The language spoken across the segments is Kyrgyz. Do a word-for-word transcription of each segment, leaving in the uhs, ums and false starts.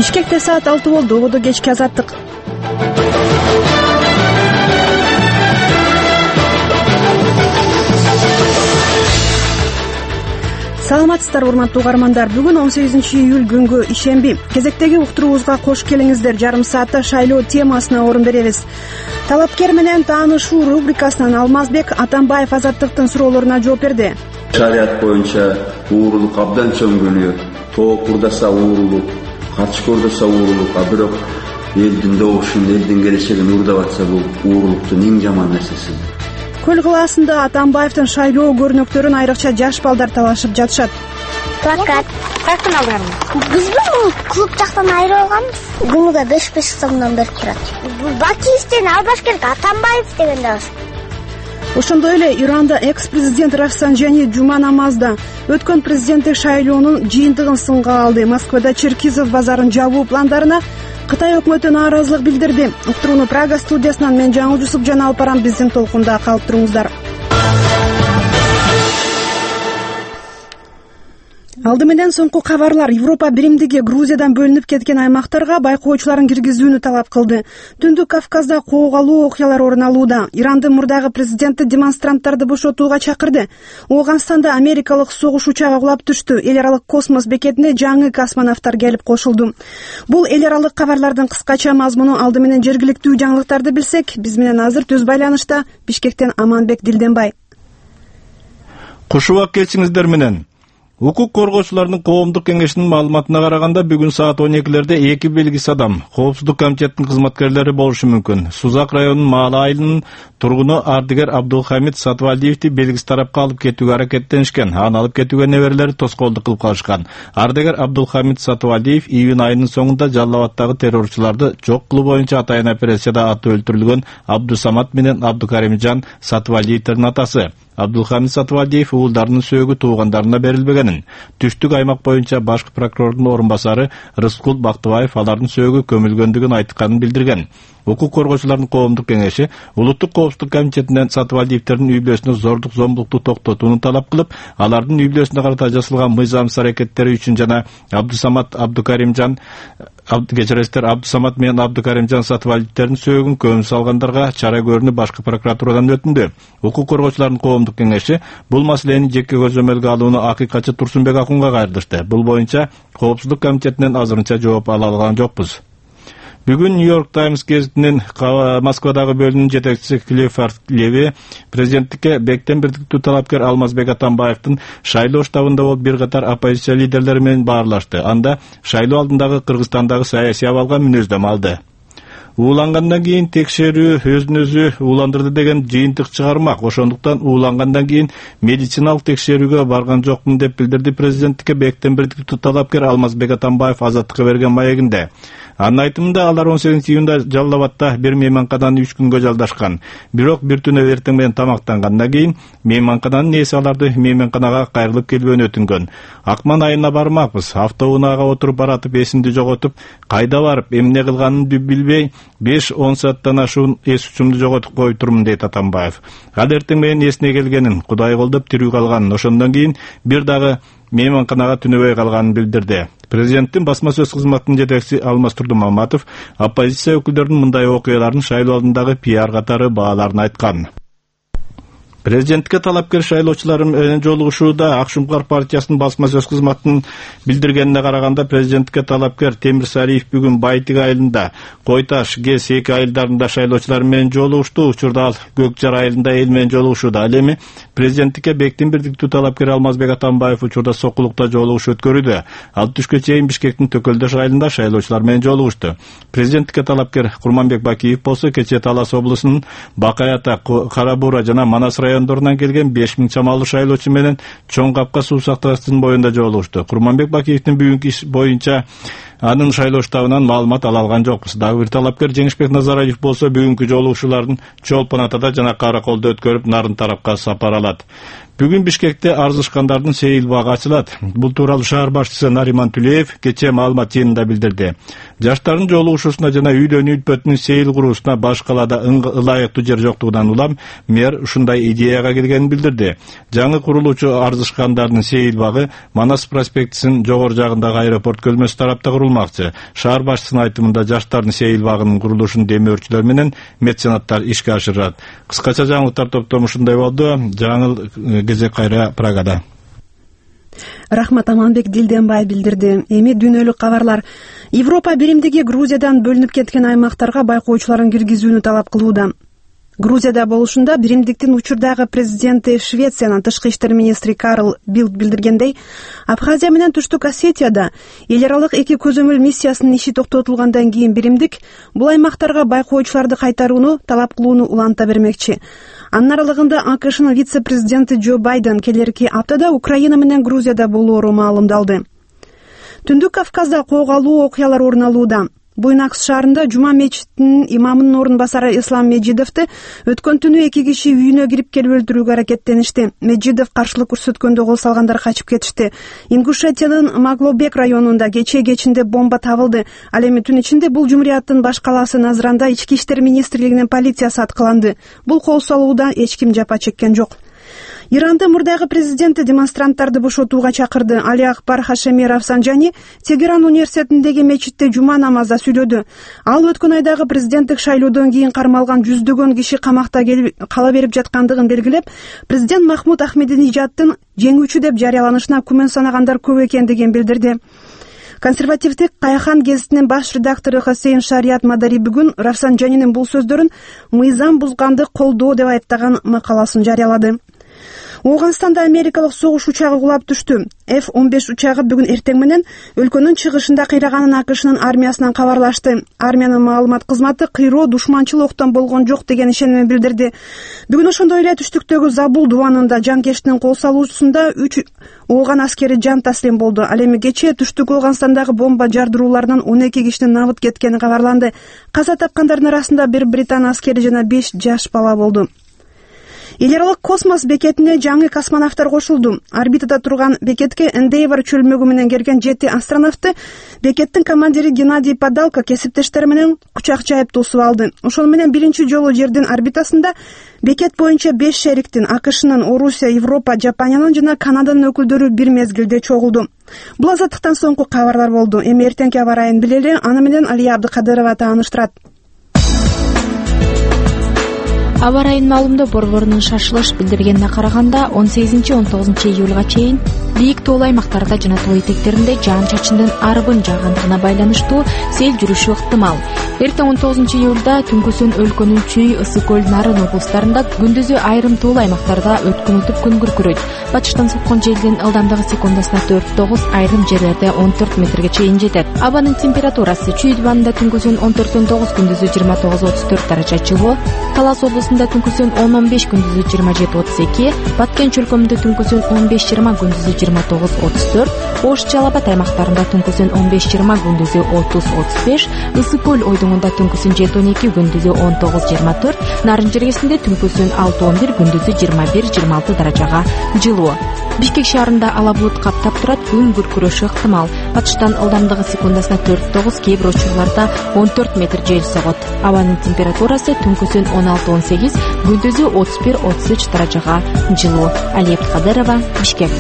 Бишкекте саат алты болду. Угуду кечки азаттык. Саламатсыздар урматтуу угармандар. Бүгүн он сегизинчи июль күнгү ишемби. Кезектеги уктуруубузга кош келиңиздер. Жарым саатта шайлоо темасына орун беребиз. Талапкер менен таанышуу рубрикасынан Алмазбек Атамбаев Азаттыктын суроолоруна жооп берди. Шариат боюнча уурулук абдан чөңгөлүyor. Тоо курдаса уурулук, карчы көрдөсө уурулук, а бирок элдин добушун, элдин келечегин уурдап атса бул уурулуктун эң жаман нерсеси. Көл кылаасында Атамбаевдин шайлоо көрүнөктөрүн айрыкча жаш балдар талашып жатышат. Плакат. Кайдан алдыңар? Бизби клуб жактан айрып алганбыз. Күнүгө беш беш сомдон берип турат. Бакиевден албаш керек, Атамбаев деген да бар. Ошондой эле Иранда экс-президент Рафсанжани жума намазда өткөн президенттик шайлоонун жыйынтыгын сынга алды. Москвада Черкизов базарын жабуу пландарына Кытай өкмөтү нааразылык билдирди. Уктурууну Прага студиясынан мен Жаңыл Жусупжан алып барам. Биздин толкунда калып туруңуздар. Алды менен соңку кабарлар. Европа биримдиги Грузиядан бөлүнүп кеткен аймактарга байкоочуларын киргизүүнү талап кылды. Түндүк Кавказда коогалуу окуялар орун алууда. Ирандын мурдагы президенти демонстранттарды бошотууга чакырды. Ооганстанда америкалык согуш учагы кулап түштү. Эл аралык космос бекетине жаңы космонавттар келип кошулду. Бул эл аралык кабарлардын кыскача мазмуну. Алды менен жергиликтүү жаңылыктарды билсек, биз менен азыр түз байланышта Бишкектен Аманбек Дилденбай. Куш убак келиңиздер менен. Укук коргоочулардын коомдук кеңешинин маалыматына караганда бүгүн саат он экилерде эки белгисиз адам коопсуздук комитетинин кызматкерлери болушу мүмкүн. Сузак районунун Маала айылынын тургуну ардыгер Абдулхамид Сатвалдиевди белгисиз тарапка алып кетүүгө аракеттенишкен. Аны алып кетүүгө неберелери тоскоолдук кылып калышкан. Ардыгер Абдулхамид Сатвалдиев июнь айынын соңунда Жалал Абадтагы террорчуларды жок кылуу боюнча атайын операцияда аты өлтүрүлгөн Абдусамат менен Абдукаримжан Сатвалдиевдин атасы. Абдулхамид Сатвалдиев уулдарынын сөөгү туугандарына берилбегенин, түштүк аймак боюнча башкы прокурордун орун басары Рыскул Бактыбаев алардын сөөгү көмүлгөндүгүн айтканын билдирген. Укук коргоочулардын коомдук кеңеши Улуттук коопсуздук комитетинен Сатвалдиевдердин үй бүлөсүнө зордук зомбулукту токтотууну талап кылып, алардын үй бүлөсүнө карата жасалган мыйзамсыз аракеттери үчүн жана Абдусамат Абдукаримжан Кечиресиздер Абдусамат менен Абдукаримжан Сатвалдиевдердин сөөгүн көмүп салгандарга чара көрүүнү башкы прокуратурадан өтүндү. Укук коргоочулардын коомдук кеңеши бул маселени жеке көзөмөлгө алууну акыйкатчы Турсунбек Акунга кайрылышты. Бул боюнча коопсуздук комитетинен азырынча жооп ала алган жокпуз. Бүгүн Нью-Йорк Таймс гезитинин Москвадагы бөлүмүнүн жетекчиси Клиффорд Леви президенттикке бектен бирдиктүү талапкер Алмазбек Атамбаевдин шайлоо штабында болуп бир катар оппозиция лидерлери менен баарлашты. Анда шайлоо алдындагы Кыргызстандагы саясий абалга мүнөздөмө алды. Уулангандан кийин текшерүү өзүн өзү ууландырды деген жыйынтык чыгармак. Ошондуктан уулангандан кийин медициналык текшерүүгө барган жокмун деп билдирди президенттикке бектен бирдиктүү талапкер Алмазбек Атамбаев Азаттыкка берген маегинде. Анын айтымында алар он сегизинчи июнда Жалал Абадта бир мейманкананы үч күнгө жалдашкан. Бирок бир түнү эртең менен тамактангандан кийин мейманкананын ээси аларды мейманканага кайрылып келбөөнү өтүнгөн. Акман айына бармакпыз. Автоунаага отуруп баратып эсимди жоготуп, кайда барып, эмне кылганын билбей беш он сааттан ашуун эс учумду жоготуп коюп турмун дейт Атамбаев. Ал эртең менен эсине келгенин, Кудай колдоп тирүү калганын, ошондон кийин бир дагы мейманканага түнөбөй калганын билдирди. Президенттин басма сөз кызматынын жетекчиси Алмаз Турдумаматов оппозиция өкүлдөрүнүн мындай окуялардын шайлоо алдындагы пиар катары бааларын айткан. Президентке талапкер шайлоочулар менен жолугушууда Акшумкар партиясынын басма сөз кызматынын билдиргенине караганда президентке талапкер Темир Сариев бүгүн Байтик айылында, Кой Таш, Гес эки айылдарында шайлоочулар менен жолугушту. Учурда ал Көк Жар айылында эл менен жолугушууда. Ал эми президенттикке бектен бирдиктүү талапкер Алмазбек Атамбаев учурда Сокулукта жолугуш өткөрүүдө. Ал түшкө чейин Бишкектин Төкөлдөш айылында шайлоочулар менен жолугушту. Президенттикке талапкер Курманбек Бакиев болсо кечээ Талас облусунун Бакай Ата, Кара Буура жана Манас райондорунан келген беш миң чамалуу шайлоочу менен Чоң Капка суу сактагычтын боюнда жолугушту. Курманбек Бакиевдин бүгүнкү иш боюнча анын шайлоо штабынан маалымат ала алган жокпуз. Дагы бир талапкер Жеңишбек Назарбаев болсо бүгүнкү жолугушуулардын Чолпон Атада жана Караколдо өткөрүп Нарын тарапка сапар алат. Бүгүн Бишкекте арзышкандардын сейил багы ачылат. Бул тууралуу шаар башчысы Нариман Түлеев кечээ маалымат жыйынында билдирди. Жаштардын жолугушуусуна жана үйдөн үйпөтүнүн сейил куруусуна баш калаада ылайыктуу жер жоктугунан улам мэр ушундай идеяга келгенин билдирди. Жаңы курулуучу арзышкандардын сейил багы Манас проспектисинин жогору жагындагы аэропорт көзмөсү тарапта курулмакчы. Шаар башчысынын айтымында жаштардын сейил багынын курулушун демөөрчүлөр менен меценаттар ишке ашырат. Кыскача жаңылыктар топтому ушундай болду. Жаңыл кезек кайра Прагада. Рахмат, Аманбек Дилденбай билдирди. Эми дүйнөлүк кабарлар. Европа биримдиги Грузиядан бөлүнүп кеткен аймактарга байкоочуларын киргизүүнү талап кылууда. Грузияда болушунда биримдиктин учурдагы президенти Швециянын тышкы иштер министри Карл Билд билдиргендей, Абхазия менен Түштүк Осетияда эл аралык эки көзөмөл миссиясынын иши токтотулгандан кийин биримдик бул аймактарга байкоочуларды кайтарууну талап кылууну уланта бермекчи. Анын аралыгында АКШнын вице-президенти Джо Байден келерки аптада Украина менен Грузияда болоору маалымдалды. Түндүк Кавказда коогалуу окуялар орун алууда. Буйнакс шаарында Жума мечитинин имамынын орун басары Ислам Меджидовду өткөн түнү эки киши үйүнө кирип келип өлтүрүүгө аракеттеништи. Меджидов каршылык көрсөткөндө кол салгандар качып кетишти. Ингушетиянын Маглобек районунда кечээ кечинде бомба табылды. Ал эми түн ичинде бул жумурияттын баш калаасы Назранда ички иштер министрлигинин полициясы аткыланды. Бул кол салууда эч ким жапа чеккен жок. Ирандын мурдагы президенти демонстранттарды бошотууга чакырды. Али Акбар Хашеми Рафсанжани Тегеран университетиндеги мечитте жума намазда сүйлөдү. Ал өткөн айдагы президенттик шайлоодон кийин кармалган жүздөгөн киши камакта кала берип жаткандыгын белгилеп, президент Махмуд Ахмединежаддын жеңүүчү деп жарыяланышына күмөн санагандар көп экендигин билдирди. Консервативдик Каяхан гезитинин баш редактору Хосейн Шариат Мадари бүгүн Рафсанжанинин бул сөздөрүн мыйзам бузганды колдоо деп айыптаган макаласын жарыялады. Ооганстанда америкалык согуш учагы кулап түштү. эф он беш учагы бүгүн эртең менен өлкөнүн чыгышында кыйраганын АКШнын армиясынан кабарлашты. Армиянын маалымат кызматы кыйроо душманчыл октон болгон жок деген ишенимин билдирди. Бүгүн ошондой эле түштүктөгү Забул дубанында жанкештин кол салуусунда үч ооган аскери жан таслим болду. Ал эми кечээ түштүк Ооганстандагы бомба жардырууларынан он эки кишинин набыт кеткени кабарланды. Каза тапкандардын арасында бир британ аскери жана беш жаш бала болду. Эл аралык космос бекетине жаңы космонавттар кошулду. Орбитада турган бекетке Эндейвор чөлмөгү менен келген жети астронавтты бекеттин командири Геннадий Падалко кесиптештери менен кучак жайып тосуп алды. Ошол менен биринчи жолу жердин орбитасында бекет боюнча беш шериктин АКШнын, Орусия, Европа, Жапониянын жана Канаданын өкүлдөрү бир мезгилде чогулду. Бул азаттыктан соңку кабарлар болду. Эми эртеңки аба ырайын билели, аны менен Алия Абдыкадырова тааныштырат. Аба ырайынын маалымында борборунун шашылыш билдиргенине караганда он сегизинчи он тогузунчу июлга чейин бийик тоолуу аймактарда жана тоо этектеринде жаан-чачындын арбын жаагандыгына байланыштуу сел жүрүшү ыктымал. Эртең он тогузунчу июлда түнкүсүн өлкөнүн Чүй, Ысык көл, Нарын облустарында, күндүзү айрым тоолуу аймактарда өткүнүтүп күн күркүрөйт. Батыштан соккон желдин ылдамдыгы секундасына төрт тогуз, айрым жерлерде он төрт метрге чейин жетет. Абанын температурасы Чүй дубанында түнкүсүн он төрт он тогуз, күндүзү жыйырма тогуз отуз төрт даража жылуу, Талас облусунда түнкүсүн он он беш, күндүзү жыйырма жети отуз эки, Баткен чөлкөмүндө түнкүсүн он беш жыйырма, күндүзү жыйырма тогуз отуз төрт, Ош Жалал Абад аймактарында түнкүсүн он беш жыйырма, күндүзү отуз отуз беш, Ысык көл ойдуңунда түнкүсүн жети он эки, күндүзү он тогуз жыйырма төрт, Нарын жергесинде түнкүсүн алты он бир, күндүзү жыйырма бир жыйырма алты даражага жылуу. Бишкек шаарында ала булут каптап турат, күн күркүрөшү ыктымал. Батыштан ылдамдыгы секундасына төрт тогуз, кээ бир учурларда он төрт метр жел согот. Абанын температурасы түнкүсүн он алты он сегиз, күндүзү отуз бир отуз үч даражага жылуу. Алия Абдыкадырова, Бишкек.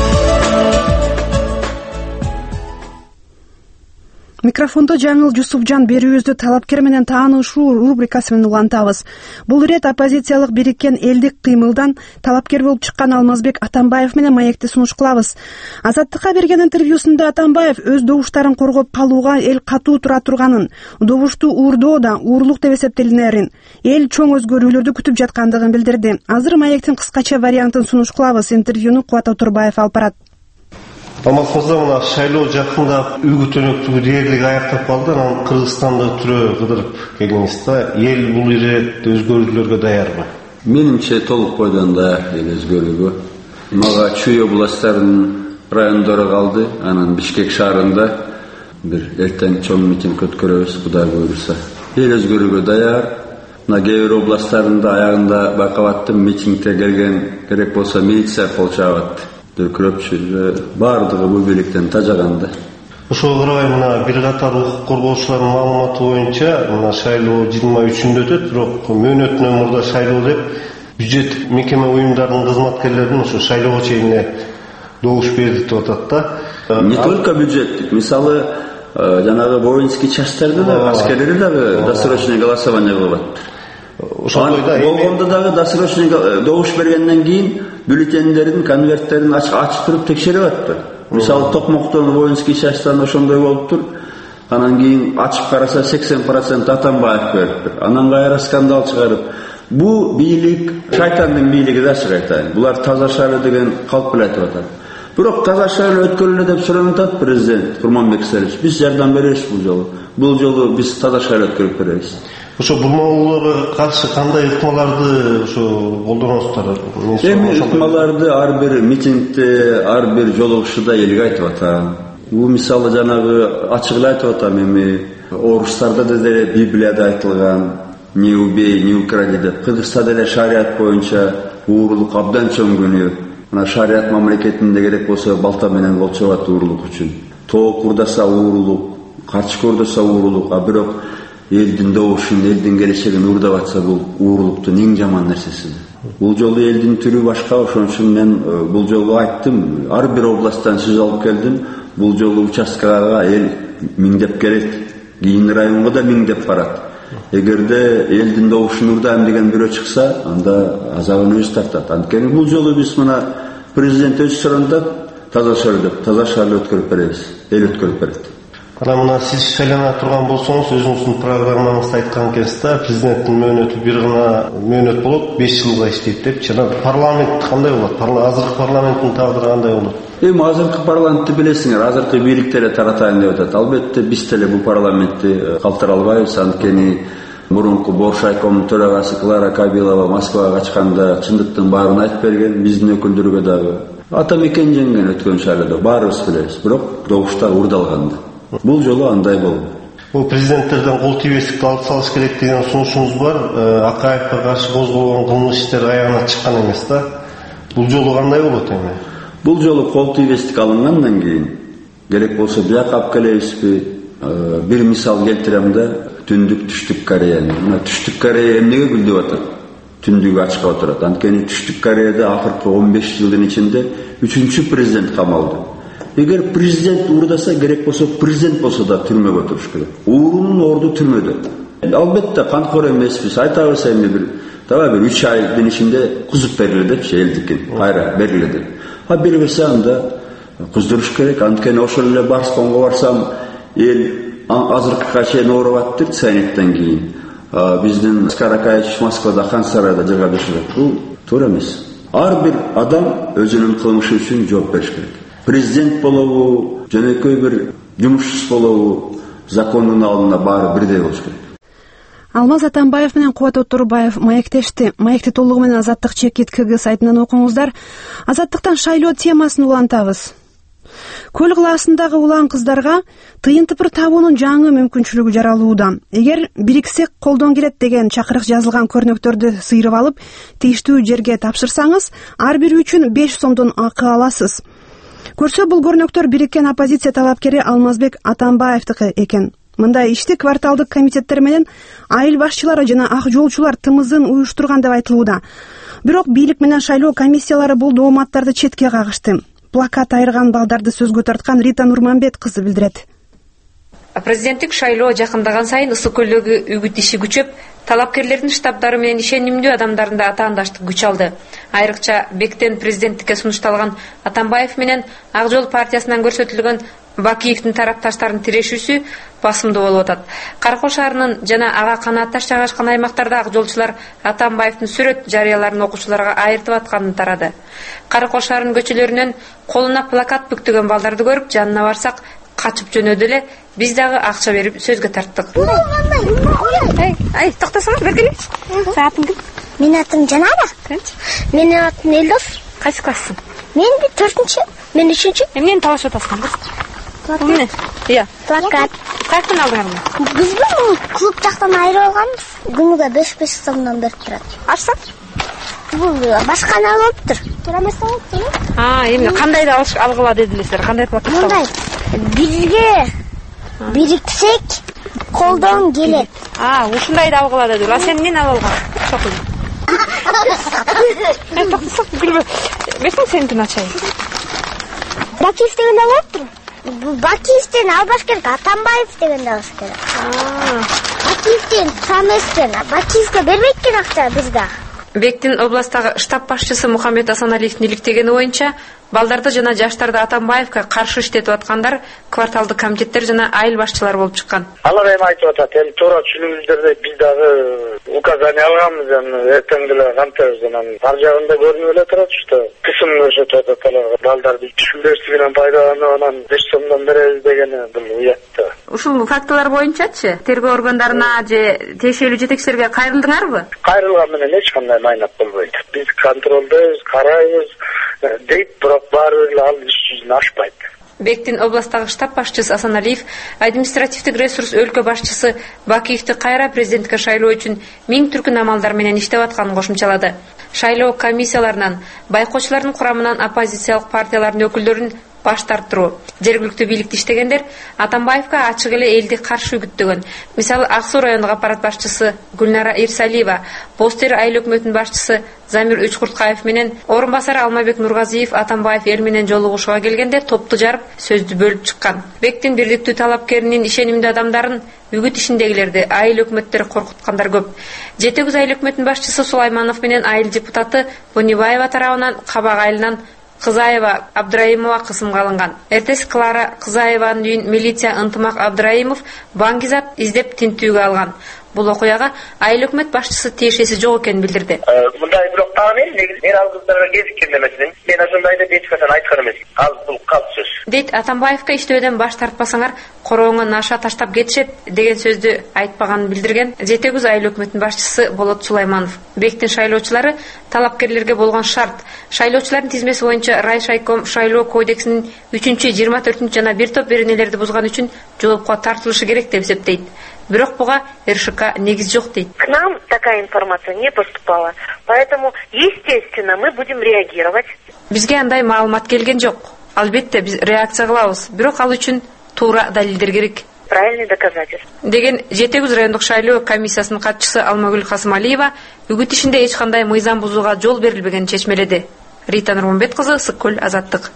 Микрофондо Жаңыл Жусупжан берүүбүздү талапкер менен таанышуу рубрикасы менен улантабыз. Бул ирет оппозициялык бириккен элдик кыймылдан талапкер болуп чыккан Алмазбек Атамбаев менен маекти сунуш кылабыз. Азаттыкка берген интервьюсунда Атамбаев өз добуштарын коргоп калууга эл катуу тура турганын, добушту уурдоо да уурлук деп эсептелинерин, эл чоң өзгөрүүлөрдү күтүп жаткандыгын билдирди. Азыр маектин кыскача вариантын сунуш кылабыз. Интервьюну Кубат Отурбаев алып барат. Алмазмырза, мына шайлоо жакында үлгү төнөктүгү дээрлик аяктап калды. Анан Кыргызстанды түрө кыдырып келиңиз да, эл бул ирет өзгөрүүлөргө даярбы? Менимче толук бойдон даяр эл өзгөрүүгө. Мага Чүй областарынын райондору калды. Анан Бишкек шаарында бир эртең чоң митинг өткөрөбүз, Кудай буйруса. Эл өзгөрүүгө даяр. Мына кээ бир областарында аягында байкап митингге келген керек болсо милиция кол чабат. Дөкөрөпчү баардыгы бул бийликтен тажаганда. Ошого карабай мына бир катар укук коргоочулардын маалыматы боюнча мына шайлоо жыйырма үчүндө өтөт, бирок мөөнөтүнөн мурда шайлоо деп бюджет мекеме уюмдарынын кызматкерлерин ошо шайлоого чейин добуш берди деп атат да. Не только бюджеттик, мисалы жанагы воинский частьтарды да, аскерлери дагы досрочный голосование кылып атты. Ошондой болгондо дагы досрочный добуш бергенден кийин бюллетендердин конверттерин ачып туруп текшерип атты. Мисалы Токмоктон воинский частьтан ошондой болуптур. Анан кийин ачып караса сексен процент Атамбаев бериптир. Анан кайра скандал чыгарып, бу бийлик шайтандын бийлиги да айтайын. Булар таза шайлоо деген калп эле айтып атат. Бирок таза шайлоо өткөрүлө деп сурап атат президент Курманбек Сарыч. Биз жардам беребиз бул жолу. Бул жолу биз таза шайлоо өткөрүп беребиз. Ошо бурмалууларга каршы кандай ыкмаларды ошо колдоносуздар? Эми ыкмаларды ар бир митингде, ар бир жолугушууда элге айтып атам. Бул мисалы жанагы ачык эле айтып атам, эми орустарда деле Библияда айтылган не убей, не укради деп. Кыргызста деле шарият боюнча уурулук абдан чоң күнөө. Мына шарият мамлекетинде керек болсо балта менен болчобат уурулук үчүн. Тоо курдаса уурулук, карчы көрдөсө уурулук, а бирок элдин добушун, элдин келечегин уурдап атса бул уурулуктун эң жаман нерсеси. Бул жолу элдин түрү башка, ошон үчүн мен бул жолу айттым, ар бир областтан сөз алып келдим. Бул жолу участкага эл миңдеп келет, кийин районго да миңдеп барат. Эгерде элдин добушун уурдайм деген бирөө чыкса, анда азабын өзү тартат. Анткени бул жолу биз мына президент өз суранда таза шайлоо деп, таза шайлоо өткөрүп беребиз, эл өткөрүп берет. Ана мына сиз шайлана турган болсоңуз, өзүңүздүн программаңызда айткан экенсиз да, президенттин мөөнөтү бир гана мөөнөт болот, беш жылга иштейт деп. Жана парламент кандай болот? Азыркы парламенттин тагдыры кандай болот? Эми азыркы парламентти билесиңер, азыркы бийликте эле таратайын деп атат. Албетте биз деле бул парламентти калтыра албайбыз, анткени мурунку Боршайкомдун төрагасы Клара Кабилова Москвага качканда чындыктын баарын айтып берген, биздин өкүлдөргө дагы. Атамекен жеңген өткөн шайлоодо баарыбыз билебиз, бирок добуштар уурдалганды. Бул жолу андай болду. Бул президенттерден кол тийбестикти алып салыш керек деген сунушуңуз бар. Акаевге каршы козголгон кылмыш иштер аягына чыккан эмес да. Бул жолу кандай болот эми? Бул жолу кол тийбестик алынгандан кийин керек болсо бияка алып келебизби? Бир мисал келтирем да, Түндүк Түштүк Кореяны. Мына Түштүк Корея эмнеге гүлдөп атат? Түндүгү ачка отурат. Анткени Түштүк Кореяда акыркы он беш жылдын ичинде үчүнчү президент камалды. Эгер президент уурдаса, керек болсо президент болсо да түрмөгө отуруш керек. Уурунун орду түрмөдө. Албетте канкор эмеспиз, айтабыз эми бир таба бир үч айдын ичинде кузуп бериле депчи элдикин, кайра бериле деп. А бербесе анда куздуруш керек. Анткени ошол эле Барсконго барсам, эл азыркыга чейин ооруп аттыр Цайнеттен кийин. Биздин Скаракаевич Москвада Хан сарайда жага düşүрөт. Бул туура эмес. Ар бир адам өзүнүн кылмышы үчүн жооп бериш керек. Президент болобу, жөнөкөй бир жумушчу болобу, закондун алдында баары бирдей болуш керек. Алмаз Атамбаев менен Кубат Оторбаев маектешти. Маекти толугу менен Азаттык чекит КГ сайтынан окуңуздар. Азаттыктан шайлоо темасын улантабыз. Көл кылаасындагы улан кыздарга тыйын тыпыр табуунун жаңы мүмкүнчүлүгү жаралууда. Эгер бириксек колдон келет деген чакырык жазылган көрнөктөрдү сыйрып алып, тийиштүү жерге тапшырсаңыз, ар бири үчүн беш сомдон акы аласыз. Көрсө бул көрнөктөр бириккен оппозиция талапкери Алмазбек Атамбаевдики экен. Мындай ишти кварталдык комитеттер менен айыл башчылары жана ак жолчулар тымызын уюштурган деп айтылууда. Бирок бийлик менен шайлоо комиссиялары бул дооматтарды четке кагышты. Плакат айырган балдарды сөзгө тарткан Рита Нурманбет кызы билдирет. Президенттик шайлоо жакындаган сайын ысык көлдөгү үгүт иши күчөп, талапкерлердин штабдары менен ишенимдүү адамдарында атаандаштык күч алды. Айрыкча Бектен президенттикке сунушталган Атамбаев менен Ак Жол партиясынан көрсөтүлгөн Бакиевдин тарапташтарын тирешүүсү басымдуу болуп атат. Каркоо шаарынын жана ага канаатташ жайгашкан аймактарда ак жолчулар Атамбаевдин сүрөт жарыяларын окуучуларга айыртып атканын тарады. Каркоо шаарынын көчөлөрүнөн колуна плакат бүктөгөн балдарды көрүп, жанына барсак качып жөнөдү эле. Биз дагы акча берип сөзгө тарттык. Ай, ай, токтосоңуз бергилечи. Саатың ким? Менин атым Жанара. Менин атым Элдос. Кайсы класссың? Мен төртүнчү, мен үчүнчү. Эмнени талашып атасың? Эмне? Ия. Плакат. Каяктан алдыңар? Бизби клуб жактан айырып алганбыз. Күнүгө беш-беш сомдон берип турат. Ашса? Бул башканы алыптыр. Туура эмес болот. А, эмне кандай да алгыла дедилерсиздер? Кандай плакат? Мындай. Бизге бириксек колдон келет. А, ушундай да алгыла деди. А сен эмнени алып алган? Чокул. Мен токтосоп гүлбө. Бесиң сенин ачайын. Бакиев дегенди алыптыр. Бакиевден Албашкерге Атамбаев деген дагы керек. Бакиевден Самескен, Бакиевге бербейт экен акча бизге. Бектин областагы штаб башчысы Мухаммед Асаналиевдин иликтегени боюнча, балдарды жана жаштарды Атамбаевга каршы иштетип аткандар кварталдык комитеттер жана айыл башчылары болуп чыккан. Алар эми айтып атат, эми туура түшүнүңүздөрдө биз дагы указание алганбыз, эми эртең деле кантебиз, анан ар жагында көрүнүп эле турат, что кысым көрсөтүп атат аларга. Балдарды түшүнбөстүгүнөн пайдаланып, анан беш сомдон беребиз дегени бул уятта. Ушул фактылар боюнчачы тергөө органдарына же тиешелүү жетекчилерге кайрылдыңарбы? Кайрылган менен эч кандай майнап болбойт. Биз контролдойбуз, карайбыз дейт, бирок баары эле ал иш жүзүнө ашпайт. Бектин областагы штаб башчысы Асаналиев административдик ресурс өлкө башчысы Бакиевди кайра президентке шайлоо үчүн миң түркүн амалдар менен иштеп атканын кошумчалады. Шайлоо комиссияларынан, байкоочулардын курамынан оппозициялык партиялардын өкүлдөрүн баш тарттыруу, жергиликтүү бийликте иштегендер Атамбаевга ачык эле элди каршы үгүттөгөн. Мисалы, Ак Суу райондук аппарат башчысы Гүлнара Ирсалиева, Постер айыл өкмөтүнүн башчысы Замир Үчкурткаев менен орун басары Алмабек Нургазиев Атамбаев эл менен жолугушууга келгенде топту жарып, сөздү бөлүп чыккан. Бектин бирдиктүү талапкеринин ишенимдүү адамдарын үгүт ишиндегилерди айыл өкмөттөр коркуткандар көп. Жети Күз айыл өкмөтүнүн башчысы Сулайманов менен айыл депутаты Бунибаева тарабынан Кабак айылынан Кызаева Абдраимова кысымга алынган. Эртеси Клара Кызаеванын үйүн милиция Ынтымак Абдраимов баңгизат издеп тинтүүгө алган. Бул окуяга айыл өкмөт башчысы тиешеси жок экенин билдирди. Мындай бирок дагы мен негизи мен ал кыздарга кезиккен эмесмин. Мен ошондой деп эч качан айткан эмесмин. Ал бул калп сөз. Дейт Атамбаевга иштөөдөн баш тартпасаңар корооңо наша таштап кетишет деген сөздү айтпаганын билдирген Жети Күз айыл өкмөтүнүн башчысы Болот Сулайманов. Бектин шайлоочулары талапкерлерге болгон шарт шайлоочулардын тизмеси боюнча Райшайком шайлоо кодексинин үчүнчү, жыйырма төртүнчү жана бир топ беренелерди бузган үчүн жоопко тартылышы керек деп эсептейт. Бирок буга эр шэ ка негиз жок дейт. К нам такая информация не поступала, поэтому, естественно, мы будем реагировать. Бизге андай маалымат келген жок. Албетте биз реакция кылабыз, бирок ал үчүн туура далилдер керек. Правильный доказательства. Деген Жети Күз райондук шайлоо комиссиясынын катчысы Алмагүл Касымалиева үгүт ишинде эч кандай мыйзам бузууга жол берилбегенин чечмеледи. Рита Нурмунбет кызы, Ысык көл, Азаттык.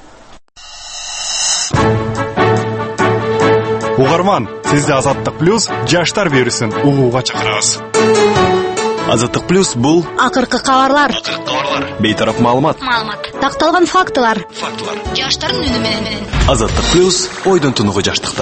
Угарман, сизди Азаттык плюс жаштар берүүсүн угууга чакырабыз. Азаттык плюс бул акыркы кабарлар, бейтараф маалымат, маалымат, такталган фактылар, фактылар, жаштардын үнү менен. Азаттык плюс ойдон тунугу жаштыкта.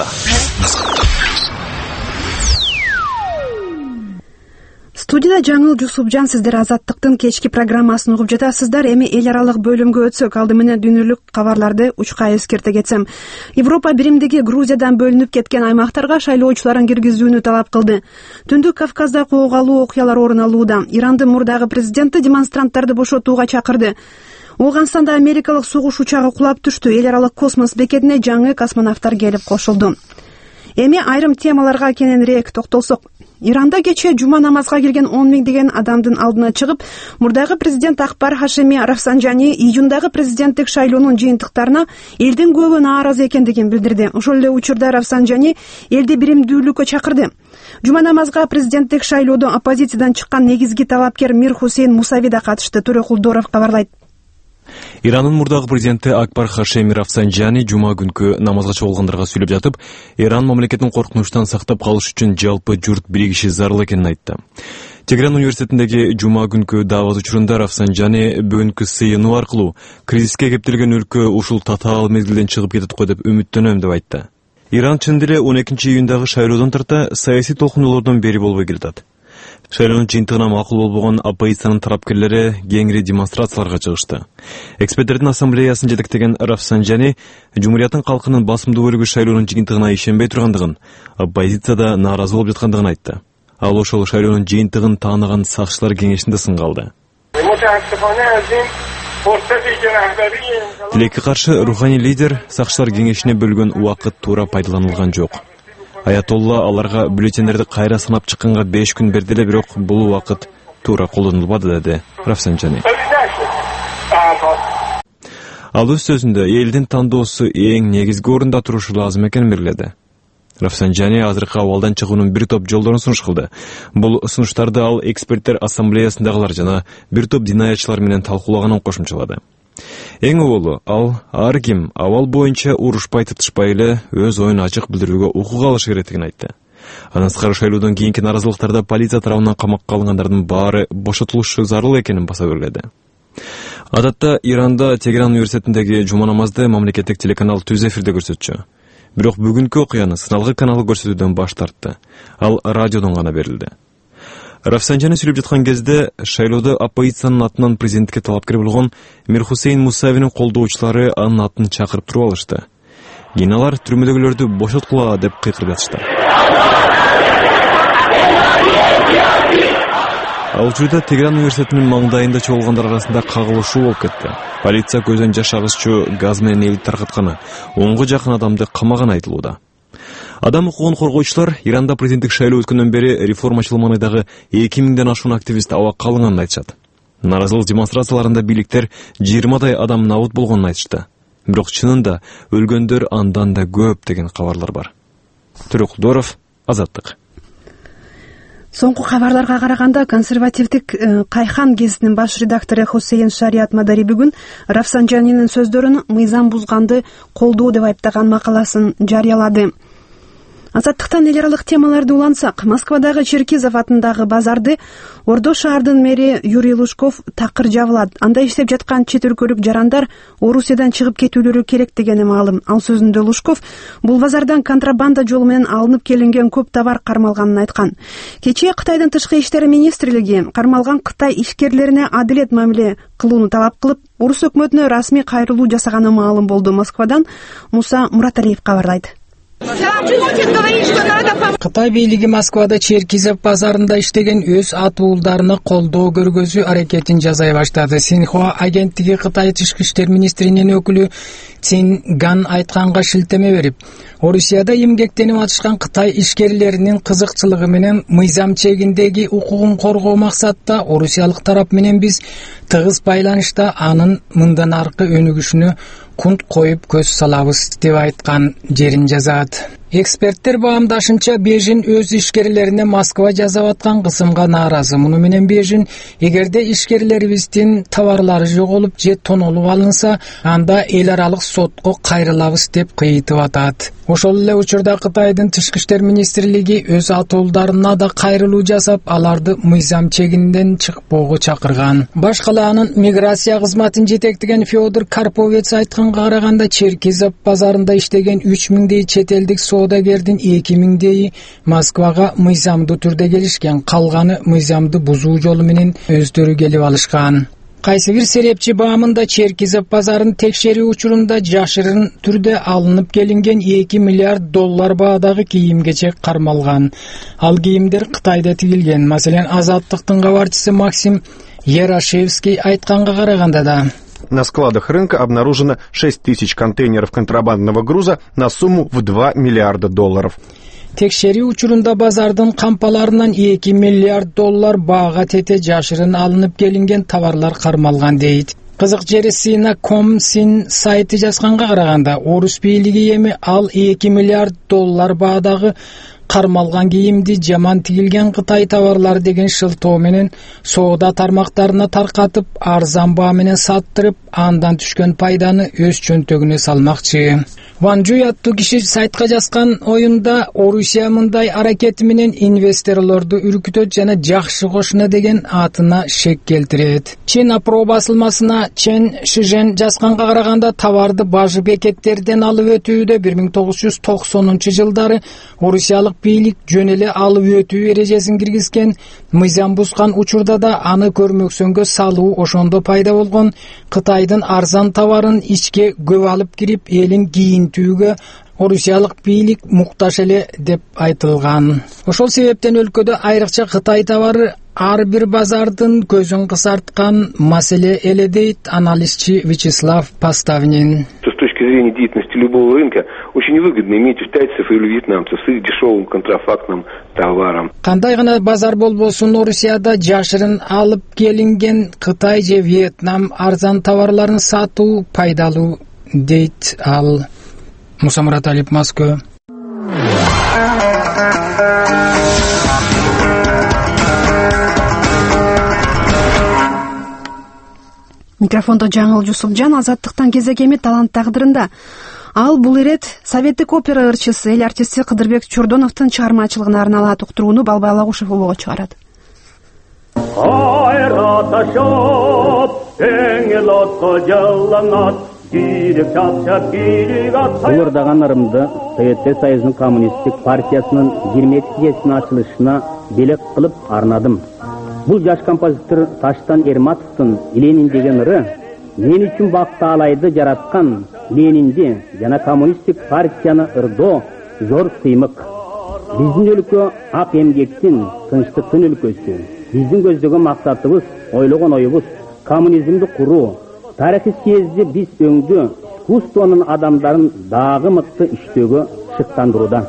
Студияда Жаңыл Жусупжан, сиздер Азаттыктын кечки программасын угуп жатасыздар. Эми эл аралык бөлүмгө өтсөк, алды менен дүйнөлүк кабарларды учка эскерте кетсем. Европа биримдиги Грузиядан бөлүнүп кеткен аймактарга шайлоочуларын киргизүүнү талап кылды. Түндүк Кавказда куугалуу окуялар орун алууда. Ирандын мурдагы президенти демонстранттарды бошотууга чакырды. Ооганстанда америкалык согуш учагы кулап түштү. Эл аралык космос бекетине жаңы космонавттар келип кошулду. Эми айрым темаларга кененирээк токтолсок, Иранда кечээ жума намазга кирген он миңдеген адамдын алдына чыгып, мурдагы президент Акбар Хашеми Рафсанжани июндагы президенттик шайлоонун жыйынтыктарына элдин көбү нааразы экендигин билдирди. Ошол эле учурда Рафсанжани элди биримдүүлүккө чакырды. Жума намазга президенттик шайлоодо оппозициядан чыккан негизги талапкер Мир Хусейн Мусави да катышты. Төрөкулдоров кабарлайт. Иранын мурдагы президенти Акбар Хашеми Рафсанжани жума күнкү намазга чогулгандарга сүйлөп жатып, Иран мамлекетин коркунучтан сактап калыш үчүн жалпы журт биригиши зарыл экенин айтты. Тегеран университетиндеги жума күнкү даават учурунда Рафсанжани бүгүнкү сыйынуу аркылуу кризиске кептелген өлкө ушул татаал мезгилден чыгып кетет го деп үмүттөнөм деп айтты. Иран чын деле он экинчи июндагы шайлоодон тарта саясий толкунулордон бери болбой келатат. Шайлоонун жыйынтыгына макул болбогон оппозициянын тарапкерлери кеңири демонстрацияларга чыгышты. Эксперттердин ассамблеясын жетектеген Рафсанжани Жумурияттын калкынын басымдуу бөлүгү шайлоонун жыйынтыгына ишенбей тургандыгын, оппозицияда нааразы болуп жаткандыгын айтты. Ал ошол шайлоонун жыйынтыгын таанаган сакчылар кеңешинде сынга алды. Тилекке каршы руханий лидер сакчылар кеңешине бөлгөн убакыт туура пайдаланылган жок. Аятолла аларга бюллетендерди кайра санап чыкканга беш күн берди эле, бирок бул убакыт туура колдонулбады, деди Рафсанжани. Ал өз сөзүндө элдин тандоосу эң негизги орунда турушу лазым экенин белгиледи. Рафсанжани азыркы абалдан чыгуунун бир топ жолдорун сунуш кылды. Бул сунуштарды ал эксперттер ассамблеясындагылар жана бир топ динаятчылар менен талкуулаганын кошумчалады. Эң оболу ал ар ким абал боюнча урушпай тытышпай эле өз оюн ачык билдирүүгө укук алыш керектигин айтты. Андан сырткары шайлоодон кийинки наразылыктарда полиция тарабынан камакка алынгандардын баары бошотулушу зарыл экенин баса белгиледи. Адатта Иранда Тегеран университетиндеги жума намазды мамлекеттик телеканал түз эфирде көрсөтчү. Бирок бүгүнкү окуяны сыналгы каналы көрсөтүүдөн баш тартты. Ал радиодон гана берилди. Рафсанжаны сүйлөп жаткан кезде шайлоодо оппозициянын атынан президентке талапкер болгон Мирхусейн Мусавинин колдоочулары анын атын чакырып туруп алышты. Кийин алар түрмөдөгүлөрдү бошоткула деп кыйкырып жатышты. Ал учурда Тегеран университетинин маңдайында чогулгандар арасында кагылышуу болуп кетти. Полиция көзөн жаш агызчу газ менен элди таркатканы, онго жакын адамды камаганы айтылууда. Адам укугун коргоочулар Иранда президенттик шайлоо өткөндөн бери реформачыл маанидагы эки миңден ашуун активист абакка алынганын айтышат. Наразылык демонстрацияларында бийликтер жыйырмадай адам набыт болгонун айтышты. Бирок чынында өлгөндөр андан да көп деген кабарлар бар. Түркүдоров, Азаттык. Соңку кабарларга караганда консервативдик Кайхан гезитинин баш редактору Хусейн Шариат Мадари бүгүн Рафсанжанинин сөздөрүн мыйзам бузганды колдоо деп айыптаган макаласын жарыялады. Азаттыктан эл аралык темаларды улансак, Москвадагы Черкизов атындагы базарды Ордо шаардын мэри Юрий Лужков такыр жабылат. Анда иштеп жаткан чет өлкөлүк жарандар Орусиядан чыгып кетүүлөрү керек дегени маалым. Ал сөзүндө Лужков бул базардан контрабанда жолу менен алынып келинген көп товар кармалганын айткан. Кечээ Кытайдын тышкы иштер министрлиги кармалган Кытай ишкерлерине адилет мамиле кылууну талап кылып, Орус өкмөтүнө расмий кайрылуу жасаганы маалым болду. Москвадан Муса Мураталиев кабарлайт. Кытай бийлиги Москвада Черкизов базарында иштеген өз атуулдарына колдоо көргөзүү аракетин жасай баштады. Синхуа агенттиги Кытай тышкы иштер министринин өкүлү Цин Ган айтканга шилтеме берип, Орусияда эмгектенип атышкан Кытай ишкерлеринин кызыкчылыгы менен мыйзам чегиндеги укугун коргоо максатта орусиялык тарап менен биз тыгыз байланышта анын мындан аркы өнүгүшүнө кунт коюп көз салабыз деп айткан жерин жазат. Эксперттер баамдашынча Бейжин өз ишкерлерине Москва жасап аткан кысымга нааразы. Муну менен Бейжин эгерде ишкерлерибиздин товарлары жоголуп же тонолуп алынса, анда эл аралык сотко кайрылабыз деп кыйытып атат. Ошол эле учурда Кытайдын тышкы иштер министрлиги өз атуулдарына да кайрылуу жасап, аларды мыйзам чегинден чыкпоого чакырган. Баш калаанын миграция кызматын жетектеген Федор Карповец айтканга караганда, Черкизов базарында иштеген үч миңдей чет элдик соодагердин эки миңдейи Москвага мыйзамдуу түрдө келишкен, калганы мыйзамды бузуу жолу менен өздөрү келип алышкан. Кайсы бир серепчи баамында Черкизов базарын текшерүү учурунда жашырын түрдө алынып келинген эки миллиард доллар баадагы кийим-кечек кармалган. Ал кийимдер Кытайда тигилген. Маселен, Азаттыктын кабарчысы Максим Ярашевский айтканга караганда да на складах рынка обнаружено шесть тысяч контейнеров контрабандного груза на сумму в два миллиарда долларов. Текшерүү учурунда базардын кампаларынан эки миллиард доллар баага тете жашырын алынып келинген товарлар кармалган дейт. Кызык жери Сина точка ком син сайты жазганга караганда, Орус бийлиги эми ал эки миллиард доллар баадагы кармалган кийимди жаман тигилген Кытай товарлары деген шылтоо менен соода тармактарына таркатып, арзан баа менен саттырып, андан түшкөн пайданы өз чөнтөгүнө салмакчы. Ван Жуй аттуу киши сайтка жазган оюнда Орусия мындай аракети менен инвесторлорду үркүтөт жана жакшы кошуна деген атына шек келтирет. Чен Апро басылмасына Чен Шижен жазганга караганда, товарды бажы бекеттерден алып өтүүдө бир миң тогуз жүз токсонунчу жылдары орусиялык бийлик жөн эле алып өтүү эрежесин киргизген, мыйзам бузган учурда да аны көрмөксөнгө салуу ошондо пайда болгон. Кытайдын арзан товарын ичке көп алып кирип, элин кийинтүүгө орусиялык бийлик муктаж эле деп айтылган. Ошол себептен өлкөдө айрыкча Кытай товары ар бир базардын көзүн кысарткан маселе эле дейт анализчи Вячеслав Поставнин. С точки зрения деятельности любого рынка очень выгодно иметь китайцев или вьетнамцев с их дешевым контрафактным товаром. Кандай гана базар болбосун, Орусияда жашырын алып келинген Кытай же Вьетнам арзан товарларын сатуу пайдалуу дейт ал. Муса Мураталиев, Москва. Микрофондо Жаңыл Жусупжан. Азаттыктан кезек эми талант тагдырында. Ал бул ирет советтик опера ырчысы, эл артисти Кыдырбек Чордоновдун чыгармачылыгына арналат уктурууну Балбай Алагушев улуга чыгарат. Улурдаган ырымды Советтер Союзунун коммунисттик партиясынын жыйырма экинчи ачылышына белек кылып арнадым. Бул жаш композитор Таштан Эрматовдун Ленин деген ыры мен үчүн Бактаалайды жараткан Ленинди жана коммунисттик партияны ырдоо зор сыймык. Биздин өлкө ак эмгектин, тынчтыктын өлкөсү. Биздин көздөгөн максатыбыз, ойлогон оюбуз коммунизмди куруу. Тарыхый съезди биз өңдү искусствонун адамдарын дагы мыкты иштөөгө шыктандырууда.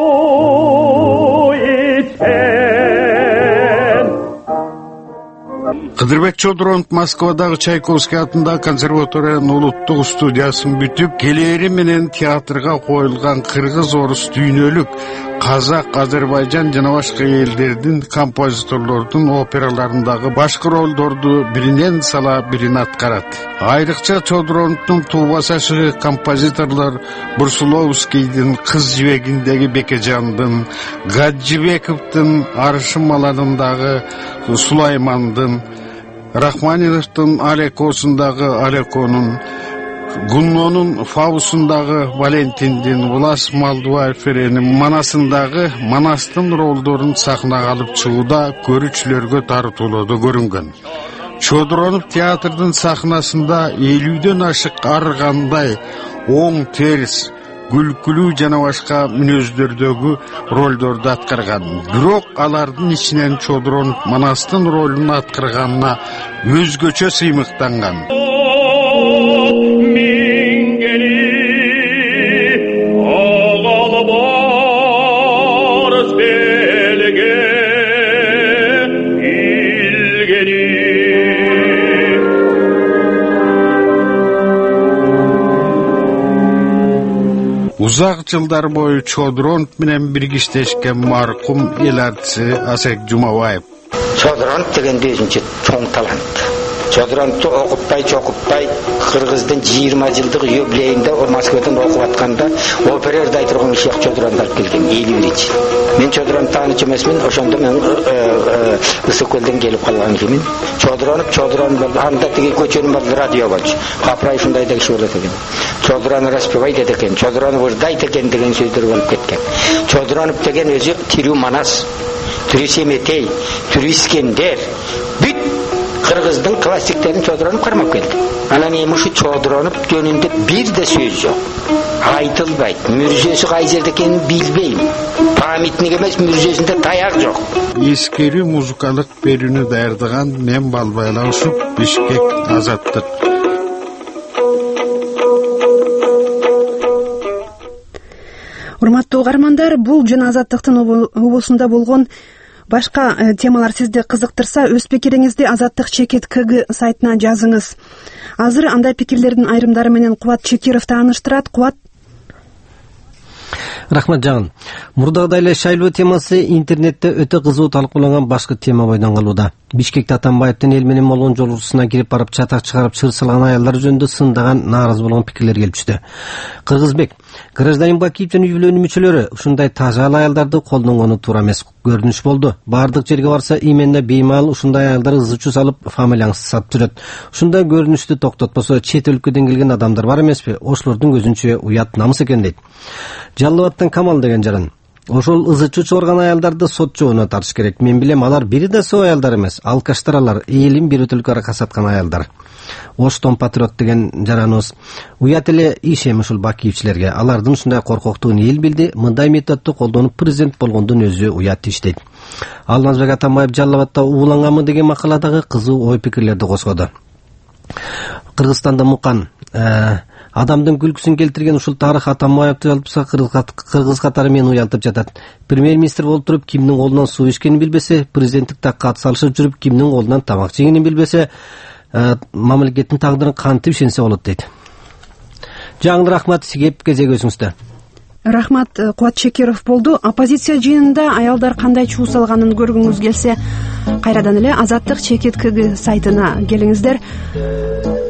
Кыдырбек Чодронов Москвадагы Чайковский атындагы консерваториянын улуттук студиясын бүтүп, келери менен театрга коюлган кыргыз, орус, дүйнөлүк, казак, Азербайжан жана башка элдердин композиторлордун операларындагы башкы ролдорду биринен сала бирин аткарат. Айрыкча Чодроновдун туубасашы композиторлор Бурсуловскийдин Кыз жибегиндеги Бекежандын, Гаджибековдун Арышым маланындагы Сулаймандын, Рахманиновдун Алекосундагы Алеконун, Гуннонун Фаусундагы Валентиндин, Улас Малдуаференин Манасындагы Манастын ролдорун сахнага алып чыгууда көрүүчүлөргө тартуулоодо көрүнгөн. Чодронов театрдын сахнасында элүүдөн ашык ар кандай оң, терс, күлкүлүү жана башка мүнөздөрдөгү ролдорду аткарган. Бирок алардын ичинен Чодронов Манастын ролун аткарганына өзгөчө сыймыктанган. Узак жылдар бою Чодронов менен биргиштешкен маркум эл артиси Асек Жумабаев. Чодронов дегенде өзүнчө чоң талант. Чодроновду окутпай, чокутпай, Кыргыздын жыйырма жылдык юбилейинде Москвадан окуп атканда операда айтылган киши Чодроновду алып келген элүү биринчи. Мен Чодроновду тааныч эмесмин, ошондо мен Ысык көлдөн келип калган кишимин. Чодронов, Чодронов анда тиги көчөнүн баары радио болчу. Капрай ушундай да киши болот экен. Чодронов распевайт экен, Чодронов ырдайт экен деген сөздөр болуп кеткен. Чодронов деген өзү тирүү Манас, тирүү Семетей, тирүү Искендер, бүт Кыргыздын классиктерин Чодронов кармап келди. Анан эми ушу Чодронов жөнүндө бир да сөз жок. Айтылбайт. Мүрзөсү кай жерде экенин билбейм. Памятник эмес, мүрзөсүндө таяк жок. Эскери музыкалык берүүнү даярдаган мен Балбай Алагушев, Бишкек, Азаттык. Урматтуу угармандар, бул жана Азаттыктын обосунда болгон башка темалар сизди кызыктырса, өз пикириңизди Азаттык чекит КГ сайтына жазыңыз. Азыр андай пикирлердин айрымдары менен Кубат Чекиров тааныштырат. Кубат. Рахмат Жагын. Мурдагыдай эле шайлоо темасы интернетте өтө кызуу талкууланган башкы тема бойдон калууда. Бишкекте Атамбаевдин эл менен болгон жолугушусуна кирип барып чатак чыгарып чыр салган аялдар жөнүндө сындаган нааразы болгон пикирлер келип түштү. Кыргызбек, гражданин Бакиевдин үй бүлөнүн мүчөлөрү ушундай тажал аялдарды колдонгону туура эмес көрүнүш болду. Бардык жерге барса именно беймал ушундай аялдар ызычуу салып фамилияңызды сатып жүрөт. Ушундай көрүнүштү токтотпосо чет өлкөдөн келген адамдар бар эмеспи? Ошолордун көзүнчө уят намыс экен дейт. Жалал абадтан Камал деген жаран. Ошол ызычуу чыгарган аялдарды сот жообуна тартыш керек. Мен билем, алар бири да соо аялдар эмес, алкаштар алар, элин бир өтөлкө аракка саткан аялдар. Оштон патриот деген жараныбыз. Уят эле иш эми ушул Бакиевчилерге. Алардын ушундай коркоктугун эл билди, мындай методду колдонуп президент болгондун өзү уят иш дейт. Алмазбек Атамбаев Жалал абадта уулангамы деген макаладагы кызуу ой пикирлерди козгоду. Кыргызстанда мукан адамдын күлкүсүн келтирген ушул тарых Атамбаевди алпса кыргыз катары мени уялтып жатат. Премьер-министр болуп туруп кимдин колунан суу ичкенин билбесе, президенттик такка ат салышып жүрүп кимдин колунан тамак жегенин билбесе, мамлекеттин тагдырын кантип ишенсе болот дейт. Жаңыл рахмат, кеп кезек өзүңүздө. Рахмат, Кубат Чекиров болду. Оппозиция жыйынында аялдар кандай чуу салганын көргүңүз келсе, кайрадан эле Азаттык чекит КГ сайтына келиңиздер.